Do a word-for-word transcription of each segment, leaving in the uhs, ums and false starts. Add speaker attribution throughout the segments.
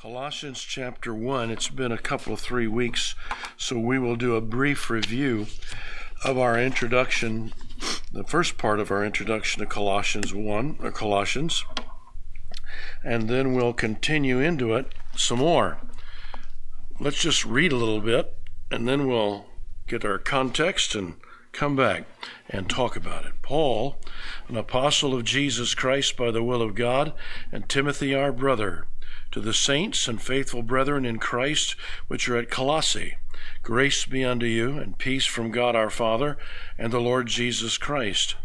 Speaker 1: Colossians chapter one. It's been a couple of three weeks, so we will do a brief review of our introduction, the first part of our introduction to Colossians one, or Colossians, and then we'll continue into it some more. Let's just read a little bit, and then we'll get our context and come back and talk about it. Paul, an apostle of Jesus Christ by the will of God, and Timothy our brother, to the saints and faithful brethren in Christ which are at Colossae, grace be unto you, and peace from God our Father and the Lord Jesus Christ.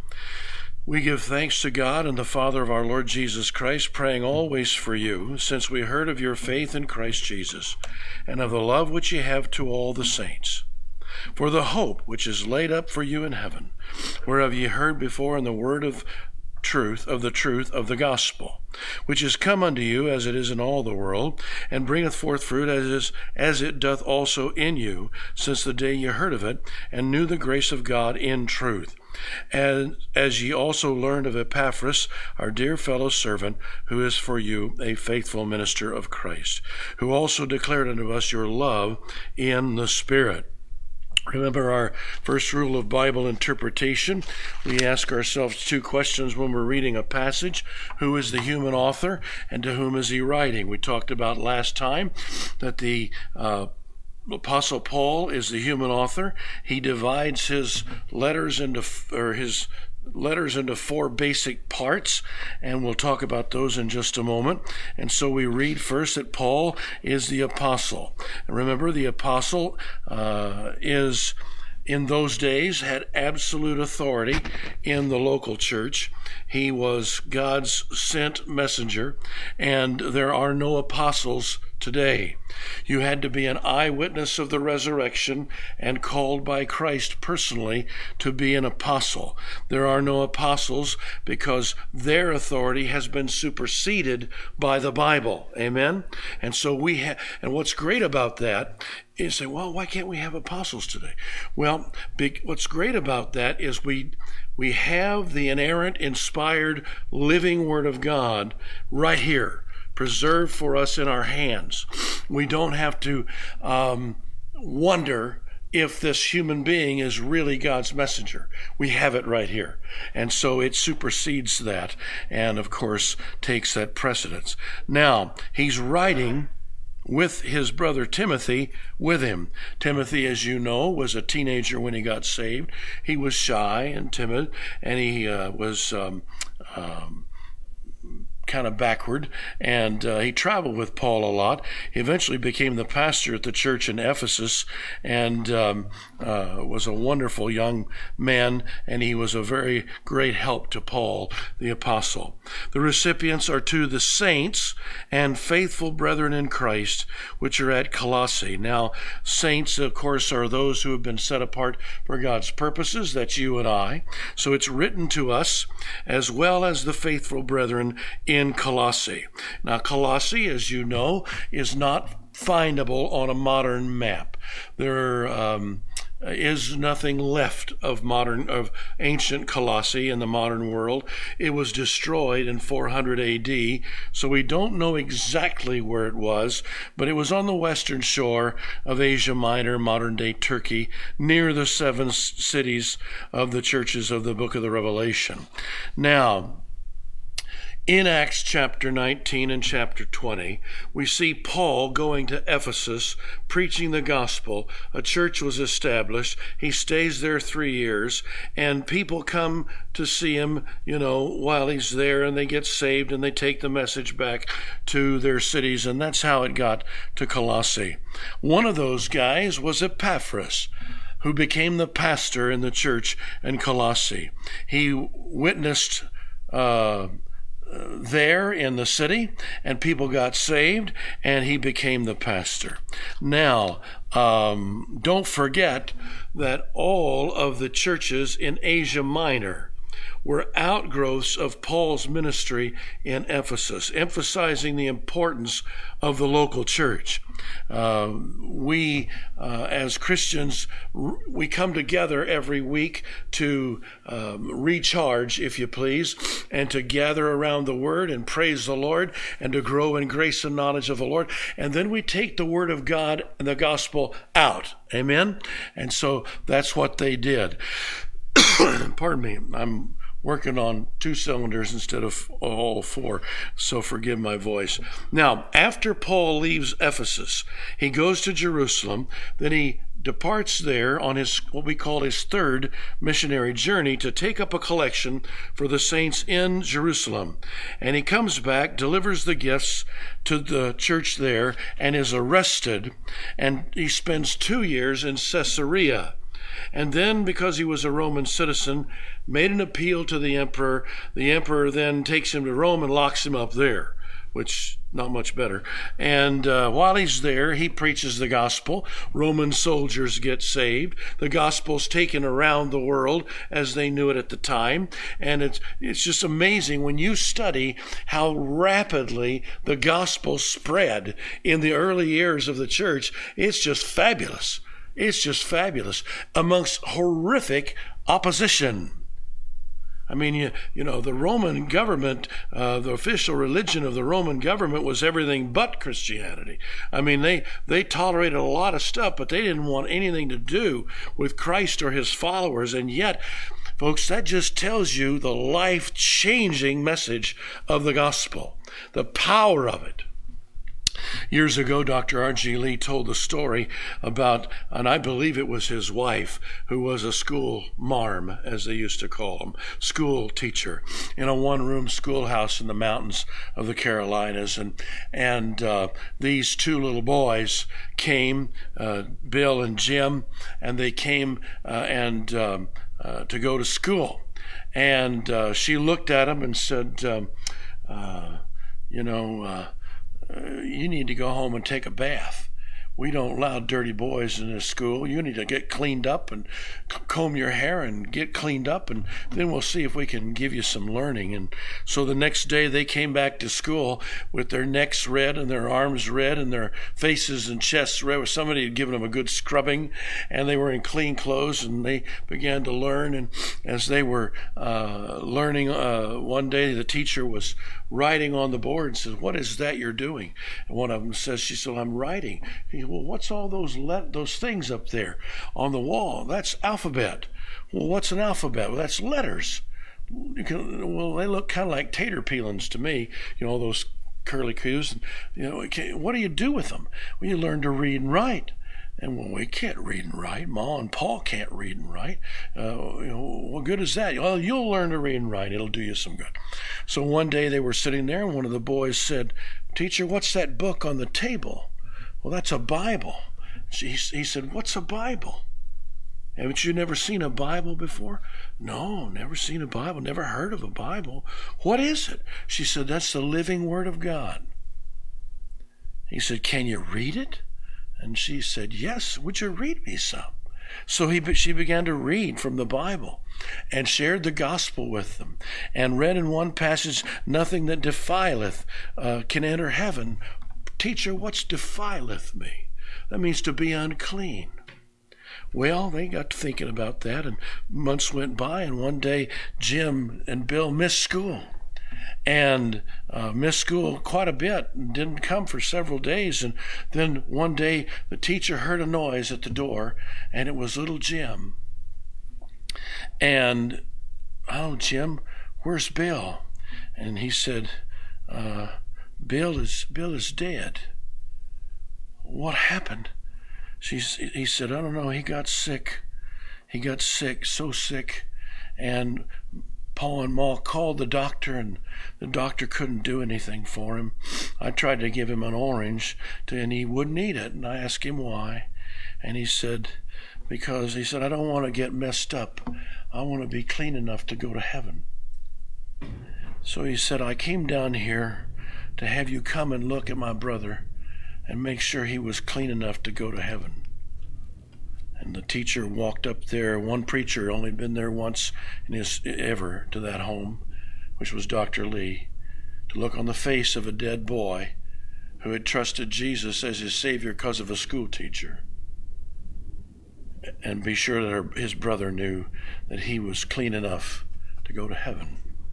Speaker 1: We give thanks to God and the Father of our Lord Jesus Christ, praying always for you, since we heard of your faith in Christ Jesus, and of the love which ye have to all the saints, for the hope which is laid up for you in heaven, whereof ye heard before in the word of truth, of the truth of the gospel, which is come unto you as it is in all the world, and bringeth forth fruit as is, as it doth also in you, since the day ye heard of it, and knew the grace of God in truth. And as ye also learned of Epaphras, our dear fellow servant, who is for you a faithful minister of Christ, who also declared unto us your love in the Spirit. Remember our first rule of Bible interpretation. We ask ourselves two questions when we're reading a passage. Who is the human author, and to whom is he writing? We talked about last time that the uh, Apostle Paul is the human author. He divides his letters into, or his letters into four basic parts, and we'll talk about those in just a moment. And so we read first that Paul is the apostle. And remember, the apostle uh, is, in those days, had absolute authority in the local church. He was God's sent messenger, and there are no apostles today. You had to be an eyewitness of the resurrection and called by Christ personally to be an apostle. There are no apostles because their authority has been superseded by the Bible. Amen? And so we have, and what's great about that is, say, well, why can't we have apostles today? Well, big, what's great about that is we we have the inerrant, inspired, living Word of God right here, preserved for us in our hands. We don't have to um, wonder if this human being is really God's messenger. We have it right here. And so it supersedes that and, of course, takes that precedence. Now, he's writing with his brother Timothy with him. Timothy, as you know, was a teenager when he got saved. He was shy and timid, and he uh, was um, um, kind of backward, and uh, he traveled with Paul a lot. He eventually became the pastor at the church in Ephesus, and um, uh, was a wonderful young man, and he was a very great help to Paul, the apostle. The recipients are to the saints and faithful brethren in Christ, which are at Colossae. Now, saints, of course, are those who have been set apart for God's purposes. That's you and I. So it's written to us, as well as the faithful brethren in in Colossae. Now, Colossae, as you know, is not findable on a modern map. There um, is nothing left of modern, of ancient Colossae in the modern world. It was destroyed in four hundred A D, so we don't know exactly where it was, but it was on the western shore of Asia Minor, modern-day Turkey, near the seven cities of the churches of the book of the Revelation. Now, in Acts chapter nineteen and chapter twenty, we see Paul going to Ephesus, preaching the gospel. A church was established. He stays there three years, and people come to see him, you know, while he's there, and they get saved, and they take the message back to their cities, and that's how it got to Colossae. One of those guys was Epaphras, who became the pastor in the church in Colossae. He witnessed uh, there in the city, and people got saved, and he became the pastor. Now, um, don't forget that all of the churches in Asia Minor were outgrowths of Paul's ministry in Ephesus, emphasizing the importance of the local church. Uh, we, uh, as Christians, we come together every week to um, recharge, if you please, and to gather around the Word and praise the Lord and to grow in grace and knowledge of the Lord. And then we take the Word of God and the gospel out. Amen? And so that's what they did. Pardon me. I'm working on two cylinders instead of all four, so forgive my voice. Now, after Paul leaves Ephesus, he goes to Jerusalem, then he departs there on his what we call his third missionary journey to take up a collection for the saints in Jerusalem. And he comes back, delivers the gifts to the church there, and is arrested, and he spends two years in Caesarea. And then, because he was a Roman citizen, made an appeal to the emperor. The emperor then takes him to Rome and locks him up there, which not much better. And uh, while he's there, he preaches the gospel. Roman soldiers get saved. The gospel's taken around the world as they knew it at the time. And it's it's just amazing when you study how rapidly the gospel spread in the early years of the church. It's just fabulous. It's just fabulous amongst horrific opposition. I mean, you, you know, the Roman government, uh, the official religion of the Roman government was everything but Christianity. I mean, they, they tolerated a lot of stuff, but they didn't want anything to do with Christ or his followers. And yet, folks, that just tells you the life-changing message of the gospel, the power of it. Years ago, Doctor R G Lee told the story about, and I believe it was his wife, who was a school marm, as they used to call them, school teacher, in a one-room schoolhouse in the mountains of the Carolinas. And and uh, these two little boys came, uh, Bill and Jim, and they came uh, and um, uh, to go to school. And uh, she looked at them and said, um, uh, you know, uh, Uh, you need to go home and take a bath. We don't allow dirty boys in this school. You need to get cleaned up and c- comb your hair and get cleaned up, and then we'll see if we can give you some learning. And so the next day they came back to school with their necks red and their arms red and their faces and chests red. Somebody had given them a good scrubbing, and they were in clean clothes, and they began to learn. And as they were uh, learning, uh, one day the teacher was writing on the board and says, "What is that you're doing?" And one of them says, she said, "I'm writing." He said, "Well, what's all those let those things up there on the wall?" "That's alphabet." "Well, what's an alphabet?" "Well, that's letters." You can, well, they look kind of like tater peelings to me, you know, those curly cues. And, you know, what do you do with them? Well, you learn to read and write. And well, we can't read and write. Ma and Paul can't read and write. Uh, you know, what good is that? Well, you'll learn to read and write. It'll do you some good. So one day they were sitting there, and one of the boys said, "Teacher, what's that book on the table?" "Well, that's a Bible." She, he said, "What's a Bible? Haven't you never seen a Bible before?" "No, never seen a Bible, never heard of a Bible." "What is it?" She said, "That's the living Word of God." He said, "Can you read it?" And she said, "Yes, would you read me some?" So he, she began to read from the Bible and shared the gospel with them and read in one passage, "Nothing that defileth uh, can enter heaven." "Teacher, what's defileth me?" "That means to be unclean." Well, they got to thinking about that, and months went by, and one day Jim and Bill missed school. And uh, missed school quite a bit and didn't come for several days. And then one day the teacher heard a noise at the door, and it was little Jim. And, "Oh, Jim, where's Bill?" And he said, uh, Bill is Bill is dead." "What happened?" She's, he said, "I don't know. He got sick. He got sick, so sick. And Paul and Ma called the doctor, and the doctor couldn't do anything for him. I tried to give him an orange, to, and he wouldn't eat it. And I asked him why. And he said, because he said, I don't want to get messed up. I want to be clean enough to go to heaven. So he said, I came down here to have you come and look at my brother and make sure he was clean enough to go to heaven. And the teacher walked up there. One preacher had only been there once in his ever to that home, which was Doctor Lee, to look on the face of a dead boy who had trusted Jesus as his Savior because of a school teacher, and be sure that her, his brother knew that he was clean enough to go to heaven.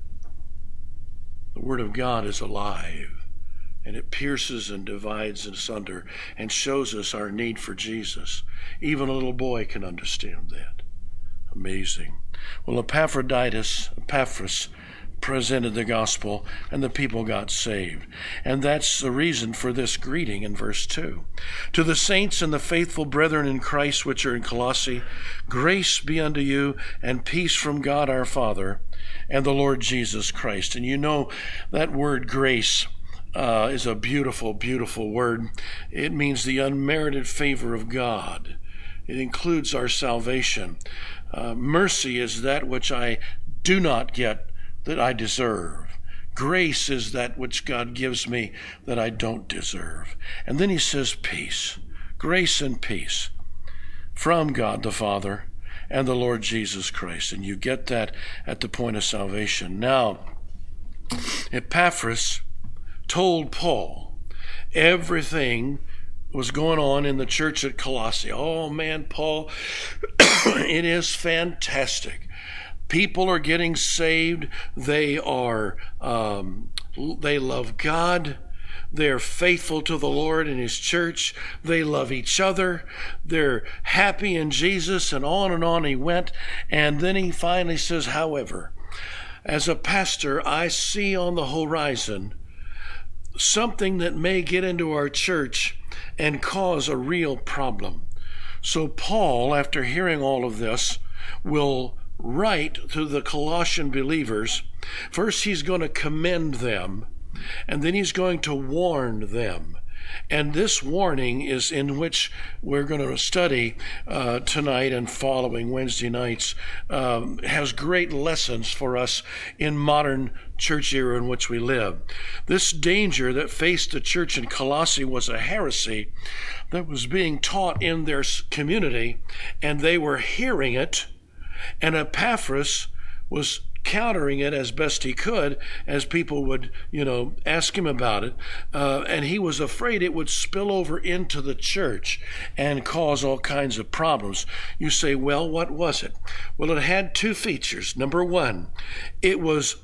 Speaker 1: The Word of God is alive, and it pierces and divides asunder and shows us our need for Jesus. Even a little boy can understand that. Amazing. Well, Epaphroditus, Epaphras, presented the gospel, and the people got saved. And that's the reason for this greeting in verse two. To the saints and the faithful brethren in Christ which are in Colossae, grace be unto you, and peace from God our Father and the Lord Jesus Christ. And you know that word grace uh, is a beautiful, beautiful word. It means the unmerited favor of God. It includes our salvation. Uh, mercy is that which I do not get that I deserve. Grace is that which God gives me that I don't deserve. And then he says peace, grace and peace from God the Father and the Lord Jesus Christ. And you get that at the point of salvation. Now, Epaphras told Paul everything was going on in the church at Colossae. Oh man, Paul, it is fantastic. People are getting saved. They are, um, they love God. They're faithful to the Lord and his church. They love each other. They're happy in Jesus, and on and on he went. And then he finally says, however, as a pastor, I see on the horizon something that may get into our church and cause a real problem. So Paul, after hearing all of this, will write to the Colossian believers. First, he's going to commend them, and then he's going to warn them. And this warning is in which we're going to study uh, tonight and following Wednesday nights, um, has great lessons for us in modern church era in which we live. This danger that faced the church in Colossae was a heresy that was being taught in their community, and they were hearing it, and Epaphras was countering it as best he could as people would, you know, ask him about it. Uh, and he was afraid it would spill over into the church and cause all kinds of problems. You say, well, what was it? Well, it had two features. Number one, it was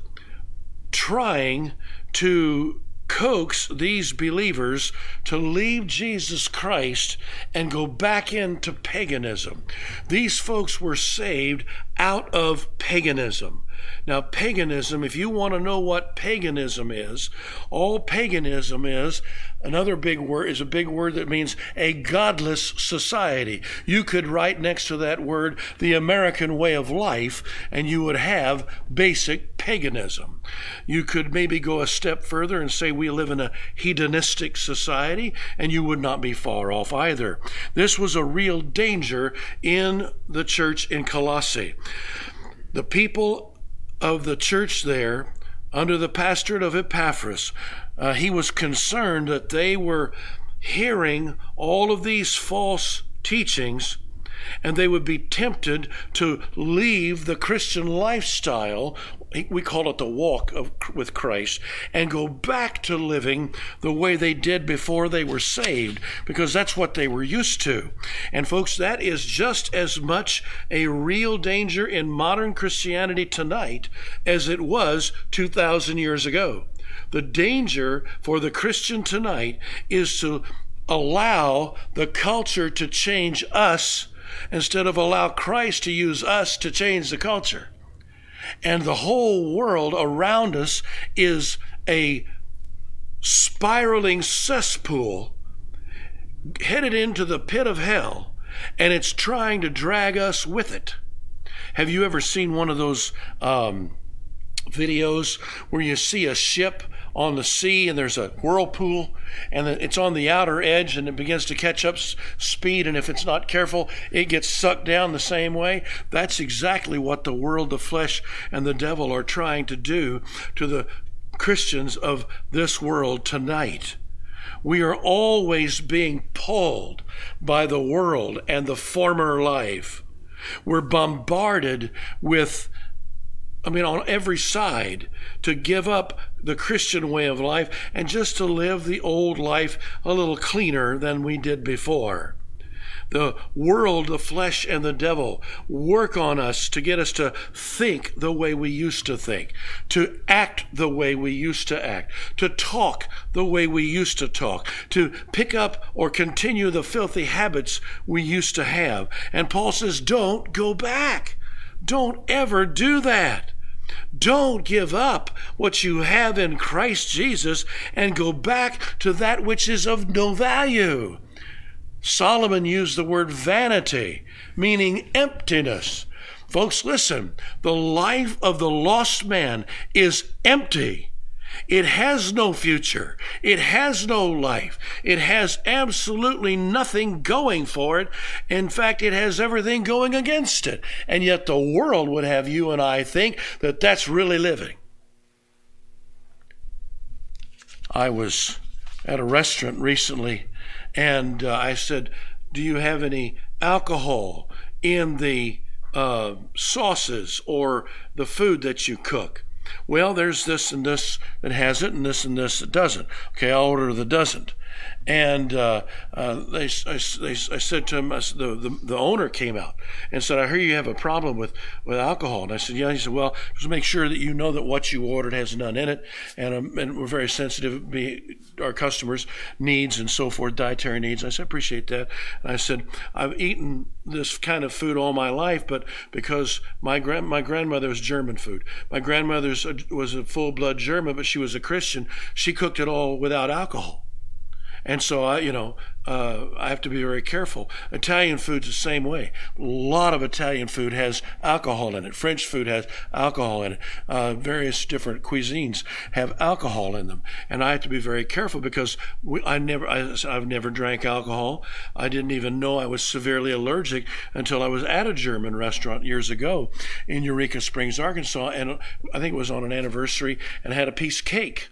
Speaker 1: trying to coax these believers to leave Jesus Christ and go back into paganism. These folks were saved out of paganism. Now, paganism, if you want to know what paganism is, all paganism is, another big word, is a big word that means a godless society. You could write next to that word the American way of life, and you would have basic paganism. You could maybe go a step further and say we live in a hedonistic society, and you would not be far off either. This was a real danger in the church in Colossae. The people of the church there, under the pastorate of Epaphras, uh, he was concerned that they were hearing all of these false teachings, and they would be tempted to leave the Christian lifestyle, we call it the walk of, with Christ, and go back to living the way they did before they were saved, because that's what they were used to. And folks, that is just as much a real danger in modern Christianity tonight as it was two thousand years ago. The danger for the Christian tonight is to allow the culture to change us instead of allow Christ to use us to change the culture. And the whole world around us is a spiraling cesspool headed into the pit of hell, and it's trying to drag us with it. Have you ever seen one of those um, videos where you see a ship on the sea and there's a whirlpool and it's on the outer edge and it begins to catch up speed, and if it's not careful it gets sucked down the same way? That's exactly what the world, the flesh, and the devil are trying to do to the Christians of this world tonight. We are always being pulled by the world and the former life. We're bombarded with, I mean, on every side, to give up the Christian way of life and just to live the old life a little cleaner than we did before. The world, the flesh, and the devil work on us to get us to think the way we used to think, to act the way we used to act, to talk the way we used to talk, to pick up or continue the filthy habits we used to have. And Paul says, don't go back. Don't ever do that. Don't give up what you have in Christ Jesus and go back to that which is of no value. Solomon used the word vanity, meaning emptiness. Folks, listen, the life of the lost man is empty. It has no future. It has no life. It has absolutely nothing going for it. In fact, it has everything going against it. And yet the world would have you and I think that that's really living. I was at a restaurant recently, and uh, I said, do you have any alcohol in the uh, sauces or the food that you cook? Well, there's this and this that has it and this and this that doesn't. Okay, I'll order the doesn't. And uh, uh, they, I, they, I said to him, I said, the, the, the owner came out and said, I hear you have a problem with, with alcohol. And I said, yeah. He said, well, just make sure that you know that what you ordered has none in it. And, um, and we're very sensitive to our customers' needs and so forth, dietary needs. I said, I appreciate that. And I said, I've eaten this kind of food all my life, but because my grand my grandmother was German food. My grandmother was a full-blood German, but she was a Christian. She cooked it all without alcohol. And so, I, you know, uh, I have to be very careful. Italian food's the same way. A lot of Italian food has alcohol in it. French food has alcohol in it. Uh, various different cuisines have alcohol in them. And I have to be very careful because we, I never, I, I've never drank alcohol. I didn't even know I was severely allergic until I was at a German restaurant years ago in Eureka Springs, Arkansas. And I think it was on an anniversary, and I had a piece of cake.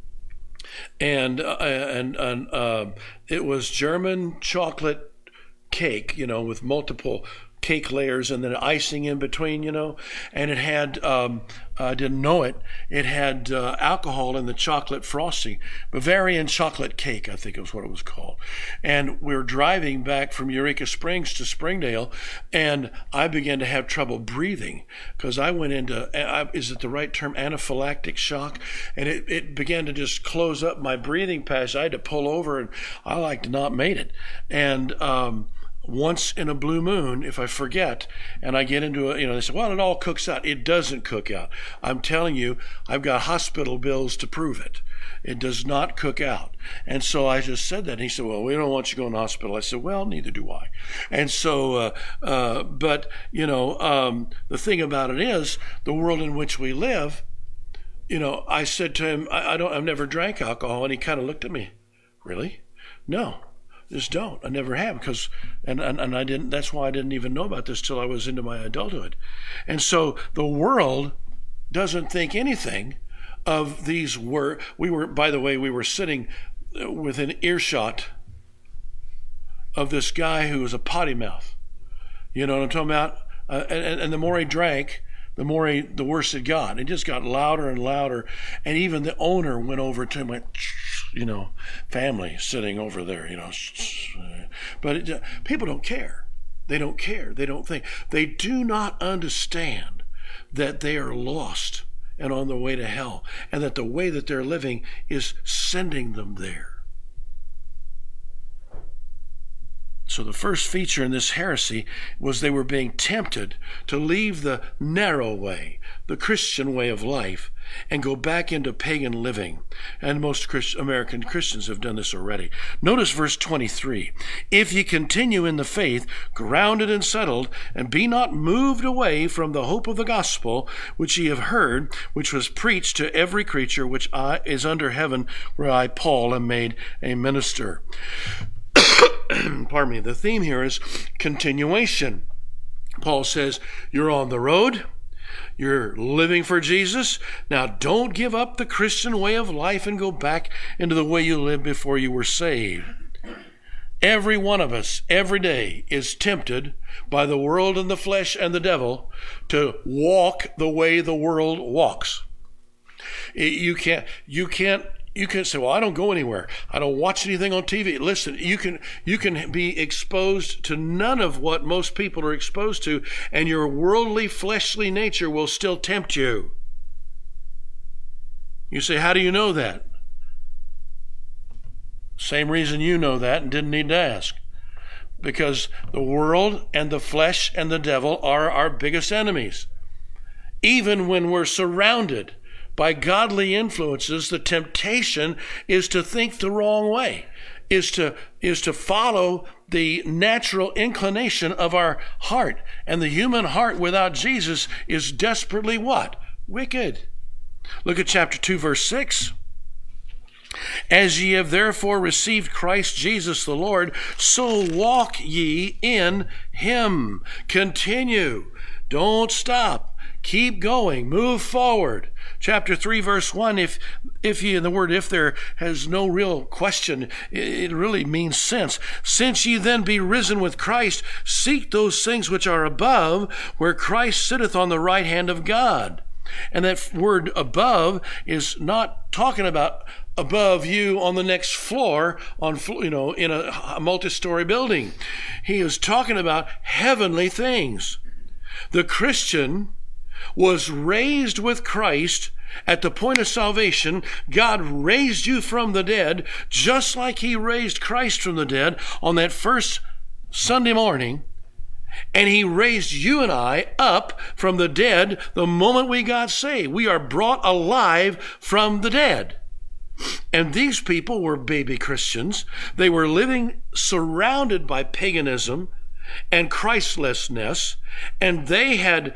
Speaker 1: And uh, and and uh, it was German chocolate cake, you know, with multiple cake layers and then icing in between, you know. And it had, um, I didn't know it, it had uh, alcohol in the chocolate frosting. Bavarian chocolate cake, I think was what it was called. And we were driving back from Eureka Springs to Springdale, and I began to have trouble breathing because I went into, is it the right term, anaphylactic shock? And it, it began to just close up my breathing passage. I had to pull over, and I like to not made it. And um, once in a blue moon, if I forget and I get into a, you know, they say, well, it all cooks out. It doesn't cook out. I'm telling you, I've got hospital bills to prove it. It does not cook out. And so I just said that. And he said, well, we don't want you going to hospital. I said, well, neither do I. And so, uh, uh, but, you know, um, the thing about it is the world in which we live, you know, I said to him, I, I don't, I've never drank alcohol. And he kind of looked at me. Really? No. Just don't. I never have, because, and, and, and I didn't, that's why I didn't even know about this till I was into my adulthood. And so the world doesn't think anything of these words. We were, by the way, we were sitting within earshot of this guy who was a potty mouth. You know what I'm talking about? Uh, and, and the more he drank, the more he, the worse it got. It just got louder and louder. And even the owner went over to him and went, you know, family sitting over there, you know. But it, uh, people don't care. They don't care. They don't think. They do not understand that they are lost and on their way to hell, and that the way that they're living is sending them there. So the first feature in this heresy was they were being tempted to leave the narrow way, the Christian way of life, and go back into pagan living. And most Christ- American Christians have done this already. Notice verse twenty-three. If ye continue in the faith, grounded and settled, and be not moved away from the hope of the gospel, which ye have heard, which was preached to every creature which I, is under heaven, where I, Paul, am made a minister. Pardon me. The theme here is continuation. Paul says, you're on the road. You're living for Jesus. Now, don't give up the Christian way of life and go back into the way you lived before you were saved. Every one of us, every day, is tempted by the world and the flesh and the devil to walk the way the world walks. You can't, you can't, you can't say, well, I don't go anywhere. I don't watch anything on T V. Listen, you can, you can be exposed to none of what most people are exposed to, and your worldly, fleshly nature will still tempt you. You say, how do you know that? Same reason you know that and didn't need to ask. Because the world and the flesh and the devil are our biggest enemies. Even when we're surrounded by godly influences, the temptation is to think the wrong way, is to, is to follow the natural inclination of our heart. And the human heart without Jesus is desperately what? Wicked. Look at chapter two, verse six. As ye have therefore received Christ Jesus the Lord, so walk ye in him. Continue. Don't stop. Keep going. Move forward. Chapter three, verse one, if if ye, in the word if there has no real question, it really means since. Since ye then be risen with Christ, seek those things which are above, where Christ sitteth on the right hand of God. And that word above is not talking about above you on the next floor, on you know, in a, a multi-story building. He is talking about heavenly things. The Christian was raised with Christ at the point of salvation. God raised you from the dead, just like he raised Christ from the dead on that first Sunday morning. And he raised you and I up from the dead the moment we got saved. We are brought alive from the dead. And these people were baby Christians. They were living surrounded by paganism and Christlessness, and they had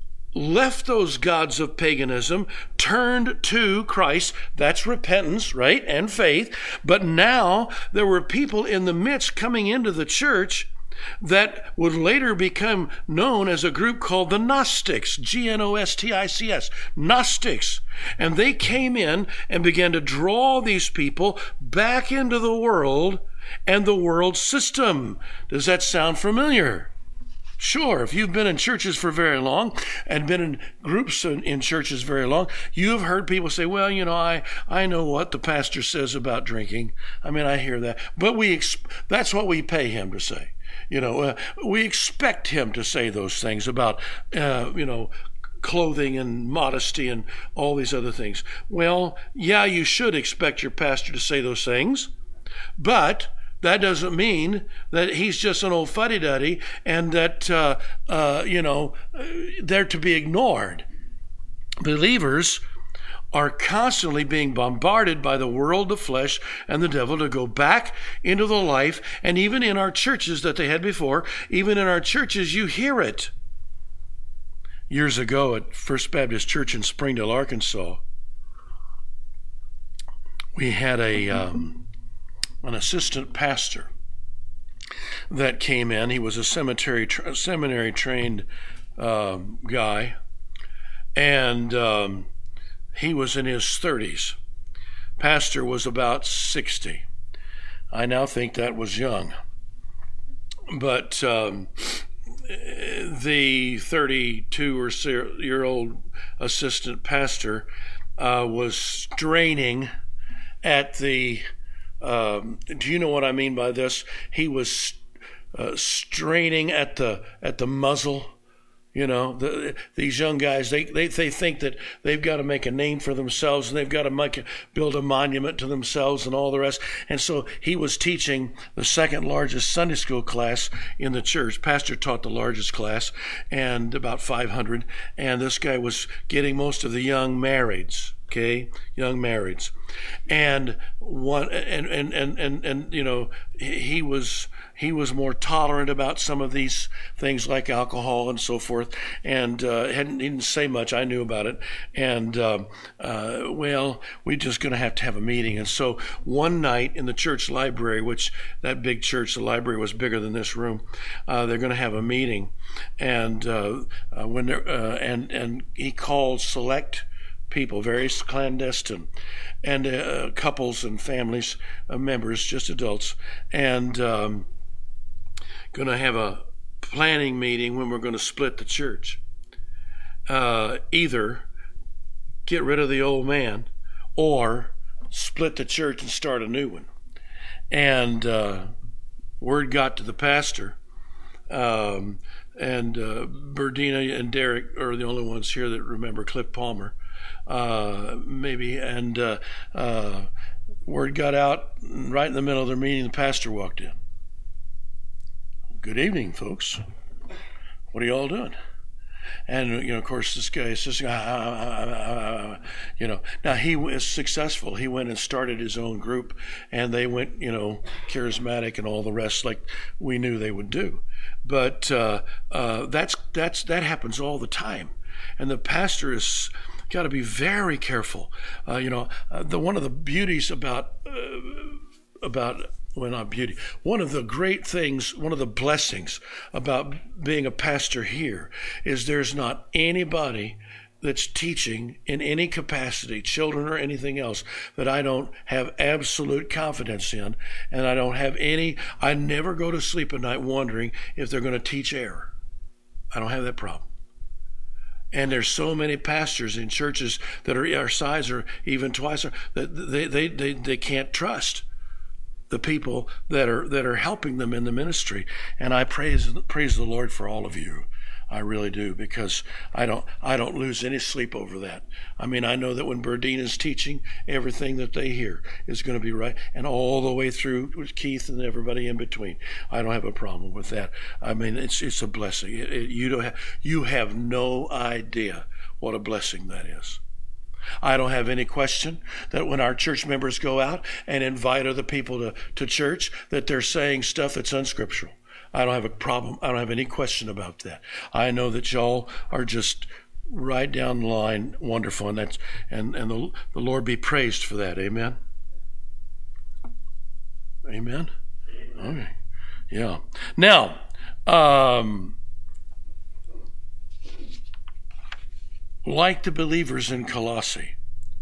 Speaker 1: left those gods of paganism, turned to Christ. That's repentance, right? And faith. But now there were people in the midst coming into the church that would later become known as a group called the Gnostics, G N O S T I C S, Gnostics. And they came in and began to draw these people back into the world and the world system. Does that sound familiar? Sure, if you've been in churches for very long and been in groups in, in churches very long, you've heard people say, well, you know, I, I know what the pastor says about drinking. I mean, I hear that. But we that's what we pay him to say. You know, uh, we expect him to say those things about, uh, you know, clothing and modesty and all these other things. Well, yeah, you should expect your pastor to say those things, but that doesn't mean that he's just an old fuddy-duddy and that, uh, uh, you know, they're to be ignored. Believers are constantly being bombarded by the world, the flesh, and the devil to go back into the life. And even in our churches that they had before, even in our churches, you hear it. Years ago at First Baptist Church in Springdale, Arkansas, we had a um, an assistant pastor that came in. He was a seminary tra- seminary trained uh, guy, and um, he was in his thirties. Pastor was about sixty. I now think that was young. But um, the thirty-two or so year old assistant pastor uh, was straining at the, um, do you know what I mean by this? He was uh, straining at the at the muzzle. You know, the, these young guys, they, they they think that they've got to make a name for themselves and they've got to make a, build a monument to themselves and all the rest. And so he was teaching the second largest Sunday school class in the church. Pastor taught the largest class, and about five hundred. And this guy was getting most of the young marrieds. Okay, young marrieds, and one and and and and, and you know he was he was more tolerant about some of these things like alcohol and so forth, and uh, hadn't he didn't say much. I knew about it, and uh, uh, well, we're just going to have to have a meeting. And so one night in the church library, which that big church, the library was bigger than this room, uh, they're going to have a meeting, and uh, uh, when they're uh, and and he called select people, very clandestine, and uh, couples and families, uh, members, just adults, and um, going to have a planning meeting when we're going to split the church. Uh, either get rid of the old man or split the church and start a new one. And uh, word got to the pastor, um, and uh, Berdina and Derek are the only ones here that remember Cliff Palmer. Uh, maybe, and uh, uh, word got out, right in the middle of their meeting, the pastor walked in. Good evening, folks. What are you all doing? And, you know, of course, this guy is just, ah, ah, ah, ah, you know. Now, he was successful. He went and started his own group, and they went, you know, charismatic and all the rest like we knew they would do. But uh, uh, that's that's that happens all the time. And the pastor is got to be very careful. Uh, you know, uh, the one of the beauties about uh, about well, not beauty. One of the great things, one of the blessings about being a pastor here is there's not anybody that's teaching in any capacity, children or anything else, that I don't have absolute confidence in, and I don't have any. I never go to sleep at night wondering if they're going to teach error. I don't have that problem. And there's so many pastors in churches that are our size or even twice that they, they, they, they can't trust the people that are that are helping them in the ministry. And I praise praise the Lord for all of you. I really do, because I don't I don't lose any sleep over that. I mean, I know that when Berdina's teaching, everything that they hear is going to be right, and all the way through with Keith and everybody in between. I don't have a problem with that. I mean, it's it's a blessing. It, it, you don't have, you have no idea what a blessing that is. I don't have any question that when our church members go out and invite other people to, to church, that they're saying stuff that's unscriptural. I don't have a problem. I don't have any question about that. I know that y'all are just right down the line wonderful, and that's and, and the, the Lord be praised for that. Amen? Amen? Okay. Yeah. Now, um, like the believers in Colossae,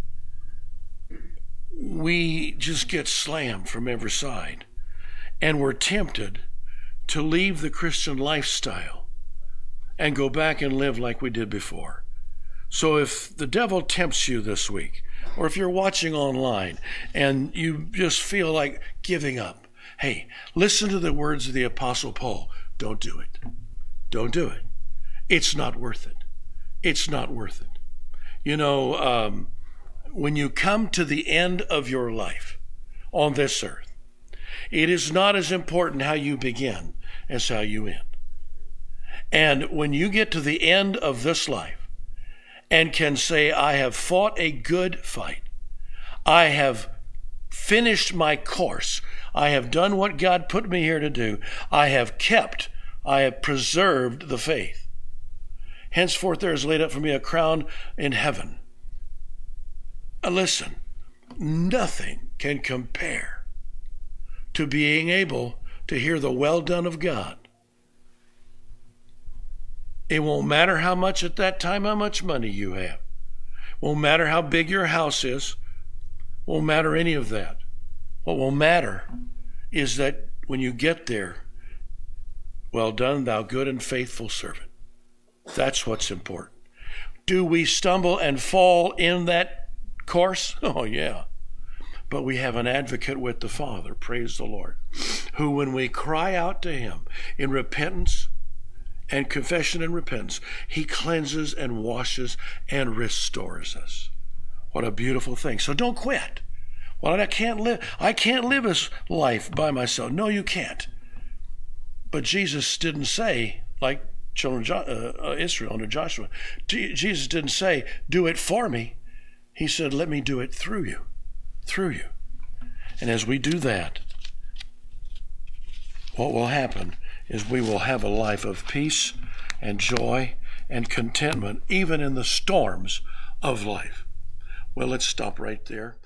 Speaker 1: we just get slammed from every side, and we're tempted to leave the Christian lifestyle and go back and live like we did before. So if the devil tempts you this week, or if you're watching online and you just feel like giving up, hey, listen to the words of the Apostle Paul. Don't do it. Don't do it. It's not worth it. It's not worth it. You know, um, when you come to the end of your life on this earth, it is not as important how you begin as how you end. And when you get to the end of this life and can say, I have fought a good fight, I have finished my course, I have done what God put me here to do, I have kept, I have preserved the faith. Henceforth there is laid up for me a crown in heaven. And listen, nothing can compare to being able to hear the well done of God. It won't matter how much at that time, how much money you have. Won't matter how big your house is. Won't matter any of that. What will matter is that when you get there, well done, thou good and faithful servant. That's what's important. Do we stumble and fall in that course? Oh, yeah. But we have an advocate with the Father, praise the Lord, who when we cry out to him in repentance and confession and repentance, he cleanses and washes and restores us. What a beautiful thing. So don't quit. Well, I can't live, I can't live this life by myself. No, you can't. But Jesus didn't say, like children of Israel under Joshua, Jesus didn't say, do it for me. He said, let me do it through you, through you. And as we do that, what will happen is we will have a life of peace and joy and contentment, even in the storms of life. Well, let's stop right there.